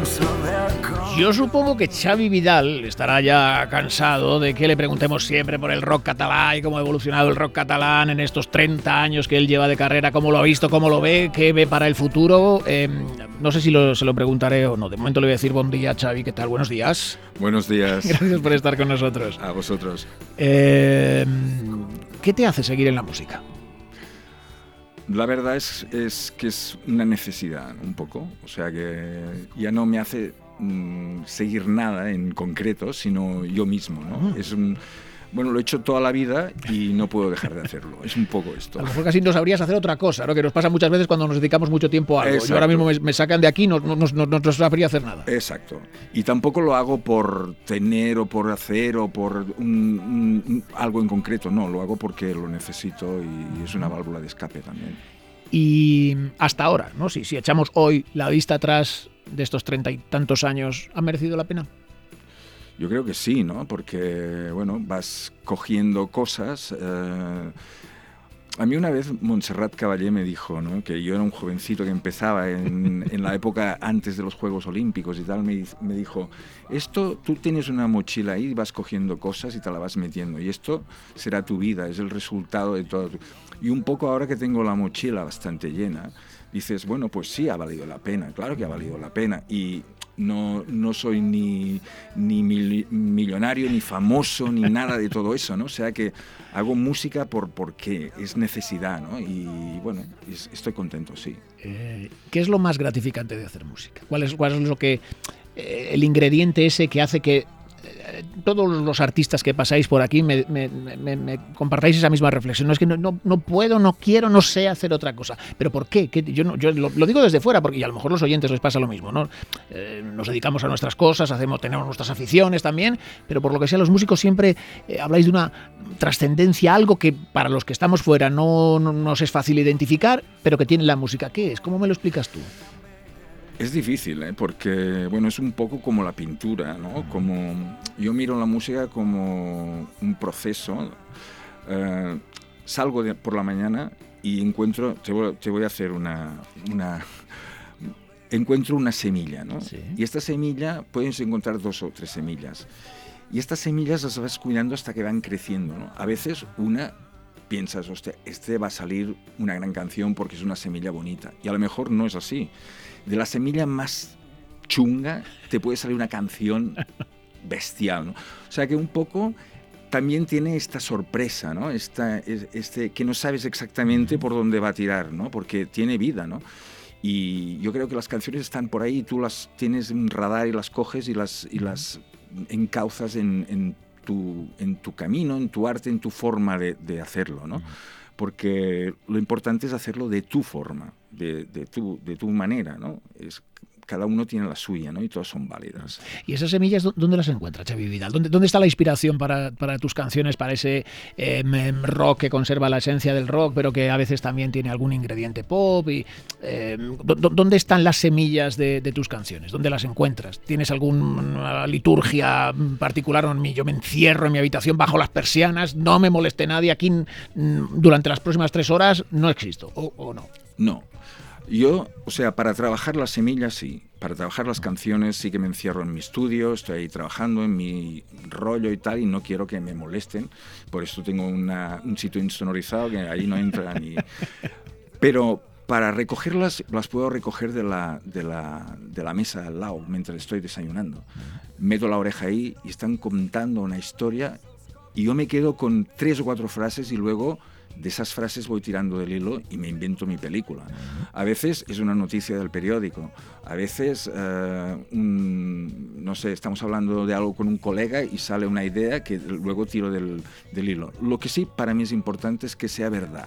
Yo supongo que Xavi Vidal estará ya cansado de que le preguntemos siempre por el rock catalán y cómo ha evolucionado el rock catalán en estos 30 años que él lleva de carrera, cómo lo ha visto, cómo lo ve, qué ve para el futuro. No sé si se lo preguntaré o no. De momento le voy a decir buen día, Xavi. ¿Qué tal? Buenos días. Buenos días. Gracias por estar con nosotros. A vosotros. ¿Qué te hace seguir en la música? La verdad es que es una necesidad, un poco. O sea que ya no me hace seguir nada en concreto, sino yo mismo, ¿no? Bueno, lo he hecho toda la vida y no puedo dejar de hacerlo. Es un poco esto. A lo mejor casi no sabrías hacer otra cosa, ¿no? Que nos pasa muchas veces cuando nos dedicamos mucho tiempo a algo. Exacto. Yo ahora mismo me sacan de aquí, no sabría hacer nada. Exacto. Y tampoco lo hago por tener o por hacer o por algo en concreto. No, lo hago porque lo necesito y es una válvula de escape también. Y hasta ahora, ¿no? Si echamos hoy la vista atrás de estos 30 y tantos años, ¿ha merecido la pena? Yo creo que sí, ¿no? Porque, bueno, vas cogiendo cosas. A mí una vez Montserrat Caballé me dijo, ¿no? Que yo era un jovencito que empezaba en la época antes de los Juegos Olímpicos y tal. Me dijo, tú tienes una mochila ahí, vas cogiendo cosas y te la vas metiendo. Y esto será tu vida, es el resultado de todo. Y un poco ahora que tengo la mochila bastante llena, dices, bueno, pues sí, ha valido la pena, claro que ha valido la pena. Y no soy ni millonario, ni famoso, ni nada de todo eso, ¿no? O sea que hago música porque es necesidad, ¿no? Y bueno, estoy contento, sí. ¿Qué es lo más gratificante de hacer música? ¿Cuál es lo que el ingrediente ese que hace que todos los artistas que pasáis por aquí me compartáis esa misma reflexión? No es que no puedo, no quiero, no sé hacer otra cosa. ¿Pero por qué? Yo lo digo desde fuera, porque y a lo mejor a los oyentes les pasa lo mismo, ¿no? Nos dedicamos a nuestras cosas, tenemos nuestras aficiones también, pero por lo que sea, los músicos siempre habláis de una trascendencia, algo que para los que estamos fuera no nos es fácil identificar, pero que tiene la música. ¿Qué es? ¿Cómo me lo explicas tú? Es difícil, porque bueno, es un poco como la pintura, ¿no? Como yo miro la música como un proceso. Salgo por la mañana y encuentro, te voy a hacer encuentro una semilla, ¿no? Sí. Y esta semilla puedes encontrar 2 o 3 semillas. Y estas semillas las vas cuidando hasta que van creciendo, ¿no? A veces piensas, hostia, va a salir una gran canción porque es una semilla bonita. Y a lo mejor no es así. De la semilla más chunga te puede salir una canción bestial, ¿no? O sea que un poco también tiene esta sorpresa, ¿no? Que no sabes exactamente por dónde va a tirar, ¿no? Porque tiene vida, ¿no? Y yo creo que las canciones están por ahí, tú las tienes en radar y las coges y las encauzas en tu camino, en tu arte, en tu forma de hacerlo, ¿no? Porque lo importante es hacerlo de tu forma, de tu manera, ¿no? Cada uno tiene la suya, ¿no? Y todas son válidas. ¿Y esas semillas dónde las encuentras, Xavi Vidal? ¿Dónde está la inspiración para tus canciones, para ese rock que conserva la esencia del rock, pero que a veces también tiene algún ingrediente pop? ¿Dónde están las semillas de tus canciones? ¿Dónde las encuentras? ¿Tienes alguna liturgia particular? Yo me encierro en mi habitación bajo las persianas, no me moleste nadie, aquí durante las próximas 3 horas no existo, ¿o no? No. Yo, para trabajar las semillas sí, para trabajar las canciones sí que me encierro en mi estudio, estoy ahí trabajando en mi rollo y tal, y no quiero que me molesten, por eso tengo un sitio insonorizado que ahí no entra ni... Pero para recogerlas, las puedo recoger de la mesa al lado mientras estoy desayunando. Meto la oreja ahí y están contando una historia y yo me quedo con 3 o 4 frases y luego... De esas frases voy tirando del hilo y me invento mi película. A veces es una noticia del periódico, a veces, no sé, estamos hablando de algo con un colega y sale una idea que luego tiro del hilo. Lo que sí para mí es importante es que sea verdad.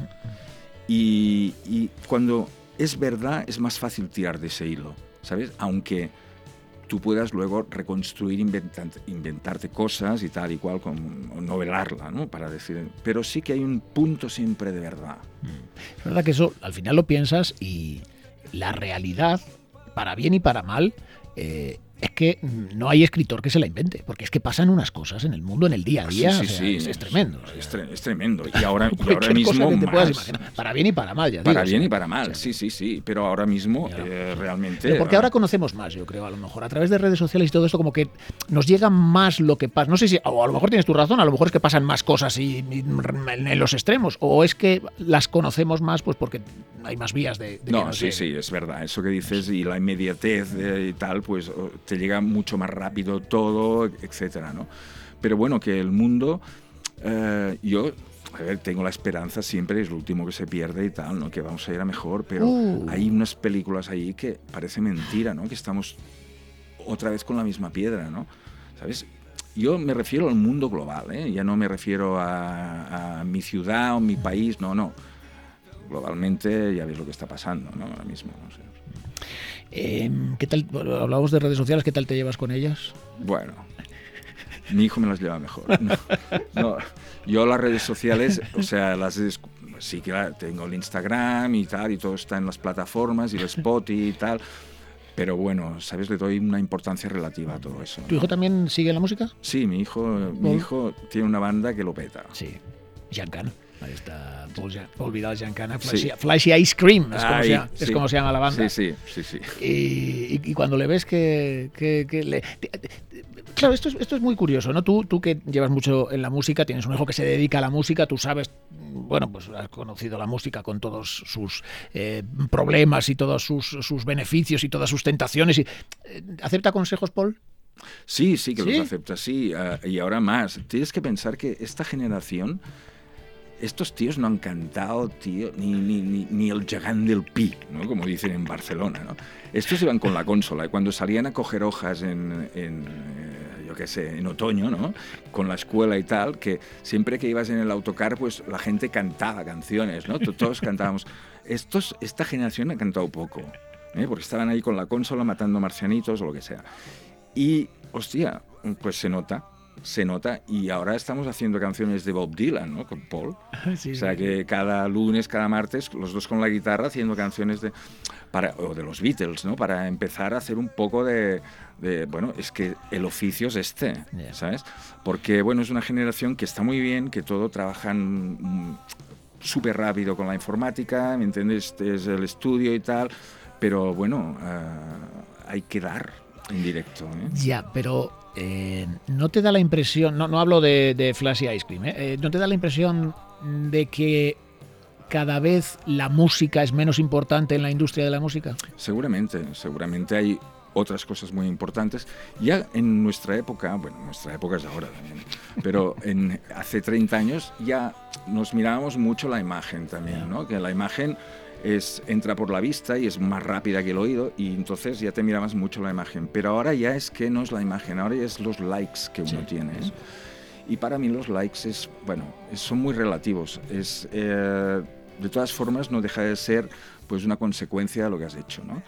Y cuando es verdad es más fácil tirar de ese hilo, ¿sabes? Aunque tú puedas luego reconstruir, inventarte cosas y tal y cual, o novelarla, ¿no? Para decir, pero sí que hay un punto siempre de verdad. Es verdad que eso al final lo piensas y la realidad, para bien y para mal, es que no hay escritor que se la invente, porque es que pasan unas cosas en el mundo, en el día a día, es tremendo. Es tremendo. Y ahora mismo que te puedas imaginar, para bien y para mal, ya para bien y para mal, sí. Pero ahora mismo realmente... Pero porque ahora conocemos más, yo creo, a lo mejor. A través de redes sociales y todo esto, como que nos llega más lo que pasa. No sé si, o a lo mejor tienes tu razón, a lo mejor es que pasan más cosas en los extremos, o es que las conocemos más pues porque hay más vías de no, sí, es verdad. Eso que dices y la inmediatez y tal, pues te llega mucho más rápido todo, etcétera, ¿no? Pero bueno, que el mundo, yo tengo la esperanza siempre, es lo último que se pierde y tal, ¿no? Que vamos a ir a mejor, pero hay unas películas ahí que parece mentira, ¿no? Que estamos otra vez con la misma piedra, ¿no? ¿Sabes? Yo me refiero al mundo global, ¿eh? Ya no me refiero a mi ciudad o mi país, no. Globalmente ya ves lo que está pasando, ¿no? Ahora mismo, no sé. ¿Qué tal? Hablábamos de redes sociales, ¿qué tal te llevas con ellas? Bueno, mi hijo me las lleva mejor. No, yo las redes sociales, o sea, sí que tengo el Instagram y tal, y todo está en las plataformas y el Spotify y tal. Pero bueno, ¿sabes? Le doy una importancia relativa a todo eso, ¿no? ¿Tu hijo también sigue la música? Sí, mi hijo tiene una banda que lo peta. Sí, Giancana. Ahí está Paul Vidal Giancana, Flashy Ice Cream, es como se llama la banda. Sí. Y cuando le ves Claro, esto es muy curioso, ¿no? Tú que llevas mucho en la música, tienes un hijo que se dedica a la música, tú sabes, bueno, pues has conocido la música con todos sus problemas y todos sus beneficios y todas sus tentaciones. ¿Acepta consejos, Paul? Sí, que los acepta, sí. Y ahora más. Tienes que pensar que esta generación... Estos tíos no han cantado, tío, ni el Gegant del Pi, ¿no? Como dicen en Barcelona, ¿no? Estos iban con la consola y cuando salían a coger hojas yo qué sé, en otoño, ¿no? Con la escuela y tal, que siempre que ibas en el autocar, pues la gente cantaba canciones, ¿no? Todos cantábamos. Esta generación ha cantado poco, porque estaban ahí con la consola matando marcianitos o lo que sea. Y, hostia, pues se nota, y ahora estamos haciendo canciones de Bob Dylan, ¿no? Con Paul. Sí, o sea, que cada lunes, cada martes, los dos con la guitarra haciendo canciones o de los Beatles, ¿no? Para empezar a hacer un poco bueno, es que el oficio es ¿sabes? Porque, bueno, es una generación que está muy bien, que todo trabajan súper rápido con la informática, ¿me entiendes? Es el estudio y tal, pero, bueno, hay que dar en directo, ¿eh? Ya, pero... ¿no te da la impresión, no hablo de Flashy Ice Cream, ¿no te da la impresión de que cada vez la música es menos importante en la industria de la música? Seguramente hay otras cosas muy importantes. Ya en nuestra época, bueno, nuestra época es ahora también, pero hace 30 años ya nos mirábamos mucho la imagen también, ¿no? Que la imagen entra por la vista y es más rápida que el oído y entonces ya te mirabas mucho la imagen. Pero ahora ya es que no es la imagen, ahora ya es los likes que uno tiene, ¿eh? Y para mí los likes son muy relativos. De todas formas no deja de ser pues una consecuencia de lo que has hecho, ¿no?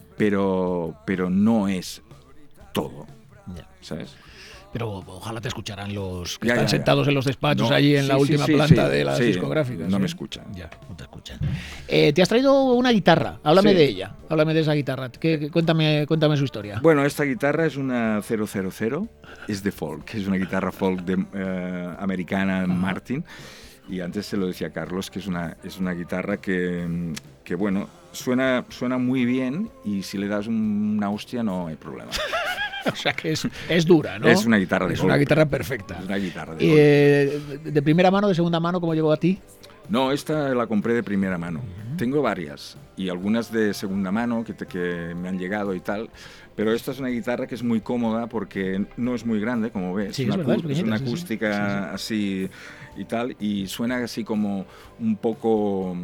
Pero no es todo, ¿sabes? Pero ojalá te escucharan los que están sentados en los despachos allí en la última planta de las discográficas. No me escuchan. Ya, no te escuchan. Te has traído una guitarra. Háblame de ella. Háblame de esa guitarra. Cuéntame su historia. Bueno, esta guitarra es una 000. Es de folk. Es una guitarra folk americana Martin. Y antes se lo decía Carlos, que es una guitarra que bueno, suena muy bien y si le das una hostia no hay problema. O sea que es dura, ¿no? Es una guitarra de golpe. Una guitarra perfecta. Es una guitarra de golpe. ¿De primera mano, de segunda mano, cómo llegó a ti? No, esta la compré de primera mano. Tengo varias y algunas de segunda mano que me han llegado y tal, pero esta es una guitarra que es muy cómoda porque no es muy grande, como ves. Sí, es una acústica así y tal, y suena así como un poco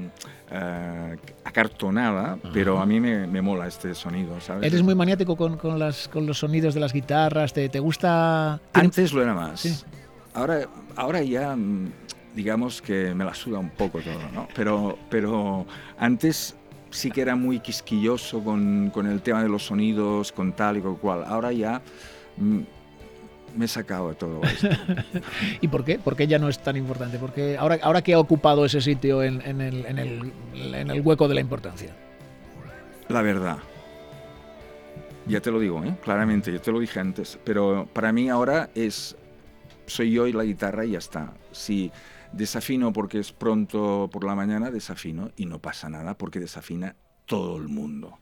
acartonada, pero a mí me mola este sonido, ¿sabes? ¿Eres muy maniático con los sonidos de las guitarras? ¿Te gusta...? Antes lo era más. Sí. Ahora ya... digamos que me la suda un poco todo, ¿no? Pero antes sí que era muy quisquilloso con el tema de los sonidos, con tal y con cual. Ahora ya me he sacado de todo esto. ¿Y por qué? ¿Por qué ya no es tan importante? Porque ahora que ha ocupado ese sitio en el hueco de la importancia. La verdad. Ya te lo digo, claramente, yo te lo dije antes, pero para mí ahora soy yo y la guitarra y ya está. Si desafino porque es pronto por la mañana, desafino y no pasa nada porque desafina todo el mundo.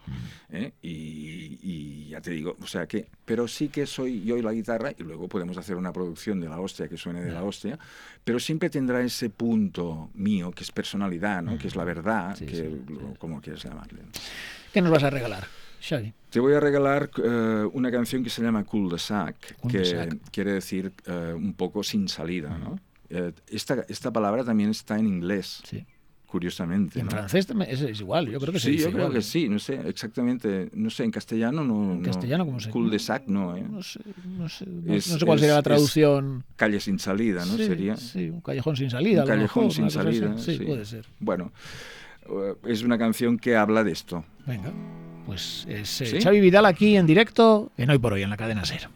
Y ya te digo, o sea que, pero sí que soy yo y la guitarra y luego podemos hacer una producción de la hostia que suene de la hostia, pero siempre tendrá ese punto mío que es personalidad, ¿no? Que es la verdad, como quieres llamarle. ¿Qué nos vas a regalar, Xavi? Te voy a regalar una canción que se llama Cul-de-sac, que quiere decir un poco sin salida, ¿no? Esta palabra también está en inglés. Sí. Curiosamente. En francés es igual, yo creo que sí. Sí, yo creo que sí, no sé, exactamente, no sé, en castellano no. ¿En castellano cómo se llama? Cul-de-sac no, No sé cuál sería la traducción. Calle sin salida, ¿no? Sería. Sí, un callejón sin salida. Un callejón sin salida, sí, puede ser. Bueno, es una canción que habla de esto. Venga, pues es Xavi Vidal aquí en directo en Hoy por Hoy, en la cadena SER.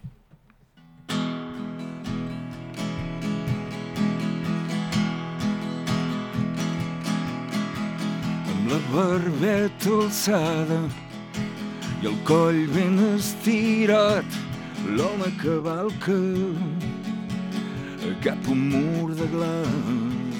La barbeta alçada i el coll ben estirat, l'home cavalca cap un mur de glaç.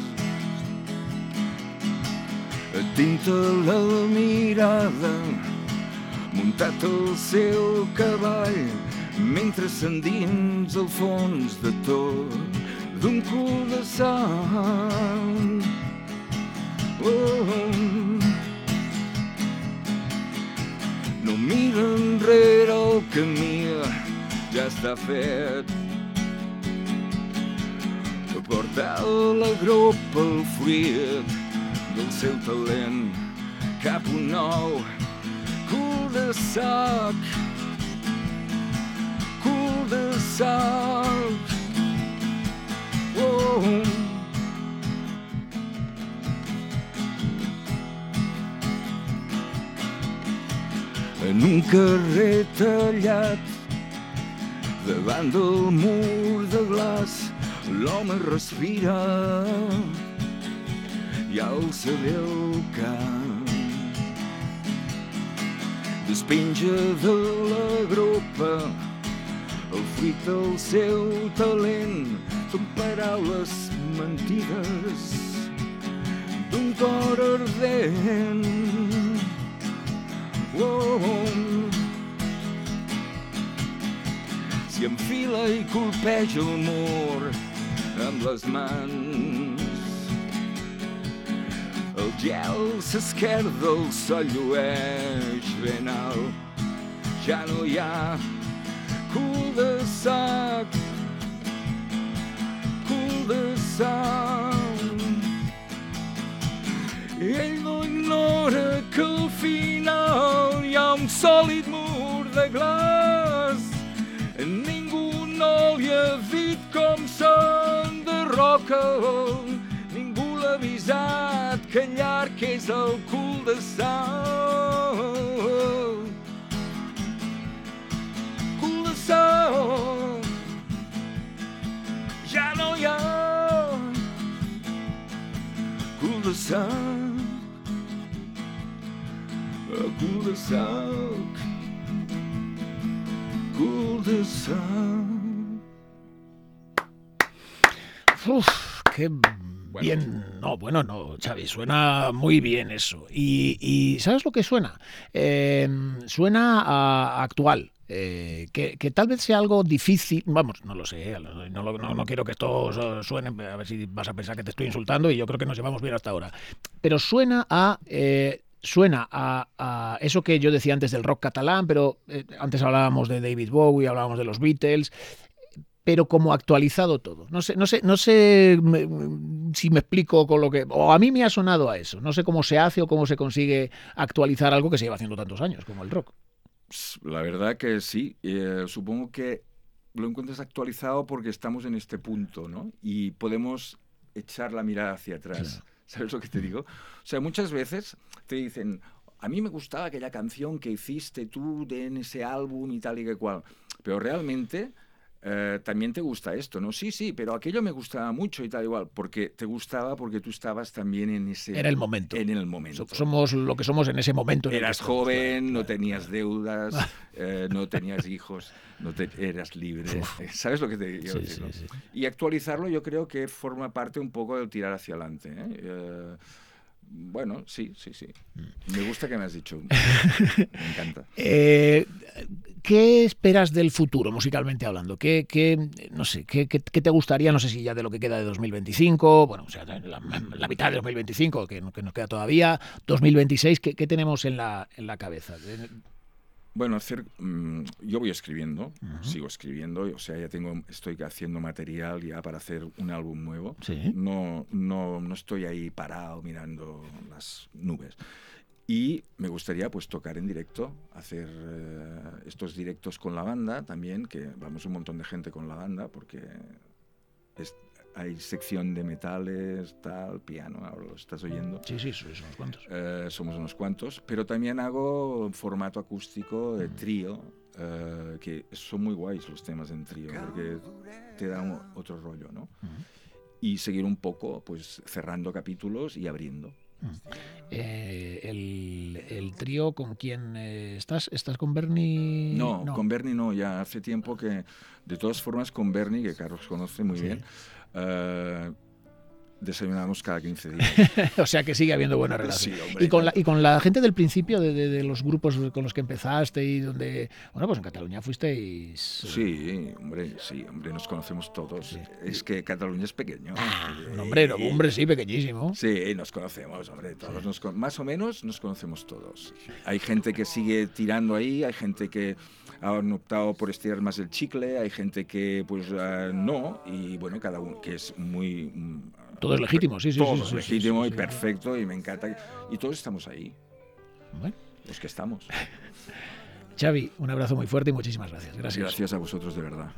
Tinta la mirada, muntat el seu cavall, mentre s'endins al fons de tot d'un cul-de-sac. No mira enrere, el camí ja està fet. Porta la gropa el fruit del seu talent cap un nou cul-de-sac. Cul-de-sac. En un carrer tallat davant del mur de glaç, l'home respira i alça bé el cap. Despenja de la gropa el fruit del seu talent, són paraules mentides d'un cor ardent. Si enfila i colpeja el mur amb les mans, el gel s'esquerda, el sol llueix ben alt. Ja no hi ha cul-de-sac, cul-de-sac. Ell no ignora que al final hi ha un sòlid mur de glaç. Ningú no li ha dit com s'enderroca, ningú l'ha avisat que llarg és el cul-de-sac. Cul-de-sac, ja no hi ha cul-de-sac. Cul-de-sac, cul-de-sac. Qué bien. No, bueno, no, Xavi, suena muy bien eso. Y ¿sabes lo que suena? Suena a actual. Que tal vez sea algo difícil, vamos, no lo sé, no quiero que esto suene, a ver si vas a pensar que te estoy insultando, y yo creo que nos llevamos bien hasta ahora, pero suena a eso que yo decía antes del rock catalán, pero antes hablábamos de David Bowie, hablábamos de los Beatles, pero como actualizado todo. No sé si me explico con lo que... O a mí me ha sonado a eso. No sé cómo se hace o cómo se consigue actualizar algo que se lleva haciendo tantos años, como el rock. La verdad que sí. Supongo que lo encuentras actualizado porque estamos en este punto, ¿no? Y podemos echar la mirada hacia atrás. Claro. ¿Sabes lo que te digo? O sea, muchas veces te dicen, a mí me gustaba aquella canción que hiciste tú en ese álbum y tal y que cual. Pero realmente también te gusta esto, ¿no? Sí, pero aquello me gustaba mucho y tal igual, porque te gustaba porque tú estabas también en ese... Era el momento. En el momento. Somos lo que somos en ese momento. Eras joven, no tenías deudas, no tenías hijos, eras libre. ¿Sabes lo que te digo? Sí. Y actualizarlo yo creo que forma parte un poco del tirar hacia adelante, ¿eh? Bueno, sí. Me gusta que me has dicho. Me encanta. ¿Qué esperas del futuro, musicalmente hablando? ¿Qué te gustaría? No sé si ya de lo que queda de 2025, bueno, o sea, la mitad de 2025, que nos queda todavía, 2026, ¿qué tenemos en la cabeza? Bueno, yo voy escribiendo, sigo escribiendo, o sea, estoy haciendo material ya para hacer un álbum nuevo. ¿Sí? No estoy ahí parado mirando las nubes. Y me gustaría pues tocar en directo, hacer estos directos con la banda también, que vamos un montón de gente con la banda, porque hay sección de metales, tal, piano, ahora lo estás oyendo. Sí, sois unos cuantos. Somos unos cuantos, pero también hago formato acústico de trío, que son muy guays los temas en trío, porque te da otro rollo, ¿no? Y seguir un poco, pues cerrando capítulos y abriendo. El trío, ¿con quién estás? ¿Estás con Bernie? No, con Bernie no, ya hace tiempo que, de todas formas, con Bernie, que Carlos conoce muy bien, desayunamos cada 15 días. O sea que sigue habiendo buena relación. Sí, hombre, y con la gente del principio, de los grupos con los que empezaste y donde... Bueno, pues en Cataluña fuisteis... Sí, hombre, nos conocemos todos. Sí. Es que Cataluña es pequeño. Hombre, sí, pequeñísimo. Sí, nos conocemos, hombre, todos. Más o menos nos conocemos todos. Hay gente que sigue tirando ahí, hay gente que han optado por estirar más el chicle, hay gente que pues no, y bueno, cada uno que es muy... Todo es legítimo, sí. Todo es legítimo y perfecto, y me encanta. Y todos estamos ahí. Bueno. Los que estamos. Xavi, un abrazo muy fuerte y muchísimas gracias. Gracias a vosotros, de verdad.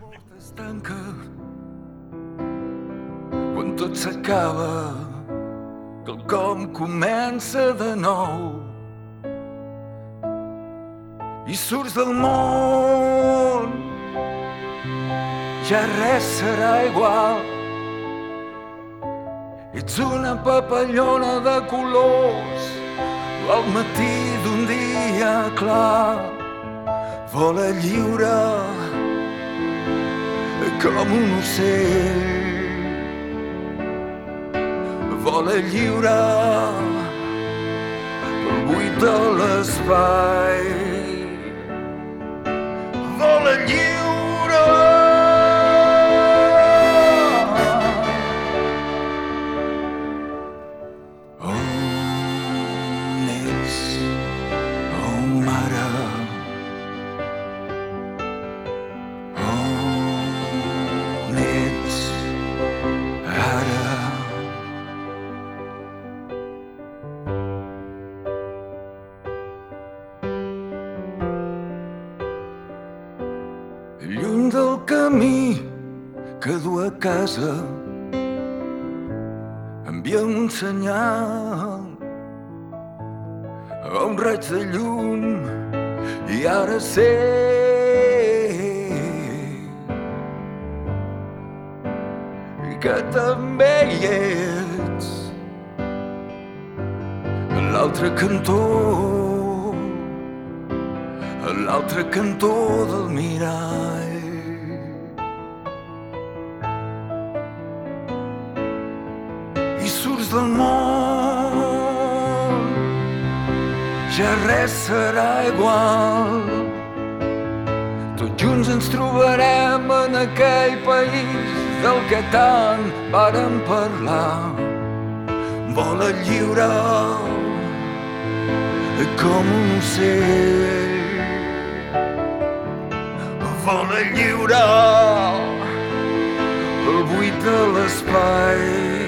Quan tot s'acaba, quelcom comença de nou. I surts del món, ja res serà igual. Ets una papallona de colors, al matí d'un dia clar. Vola lliure com un ocell. Vola lliure pel buit de l'espai. Vola lliure. On ets, mare? On ets ara? Lluny del camí que du a casa, envia un senyal, un raig de llum, i ara sé que també hi ets a l'altre cantó del mirall. I surts del món, ja res serà igual. Tots junts ens trobarem en aquell país del que tant vàrem parlar. Vola lliure com un ocell. Vola lliure pel buit de l'espai.